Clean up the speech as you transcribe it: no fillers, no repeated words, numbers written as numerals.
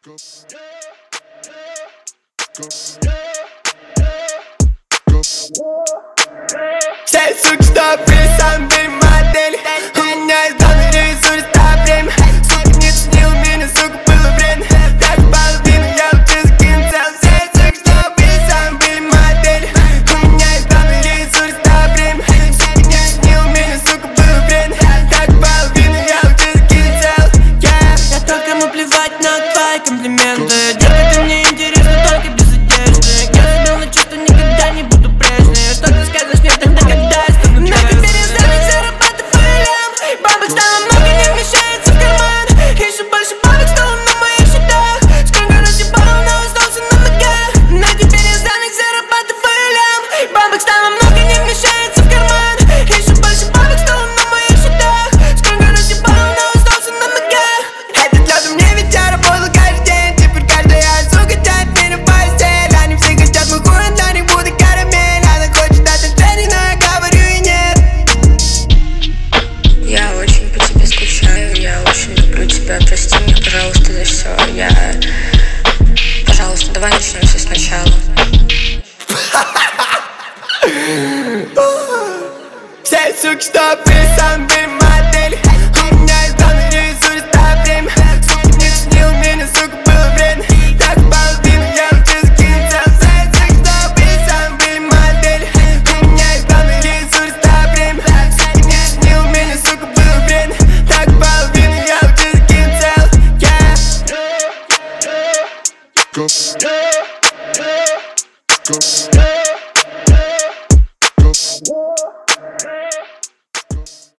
Все суки, что были, сами были модели. У меня есть данный ресурс, да, время. Сука не ценил меня, сука, было время. Так половину я учился кинцел. Все суки, что были, сами были модели. У меня есть данный ресурс, да, время. Сука не ценил меня, сука, было время. Так половину я учился кинцел. Я только ему плевать на твои комплименты. Детка, ты мне интересна только без одежды. Я забил на чувство, никогда не буду прежней. Что ты скажешь мне тогда, когда я стану твоей? На перестанет зарабатываю лям. Бабок стало много, не вмещается в карман. Еще больше бабок стало на моих счетах. Сколько раз я пару, но остался на ногах. На перестанет зарабатываю лям. Бабок стало много, не вмещается в карман. Еще больше бабок стало на моих счетах. Сколько раз я пару, но остался на ногах. Этот лед мне ведь я работал каждый день. Теперь каждая сука тянет меня в постель. Они все хотят мой хуй, на них буду карамель. Она хочет отношений, но я говорю и нет. Я очень по тебе скучаю, я очень люблю тебя. Прости меня, пожалуйста, за все. Пожалуйста, давай начнем все сначала. Все суки, что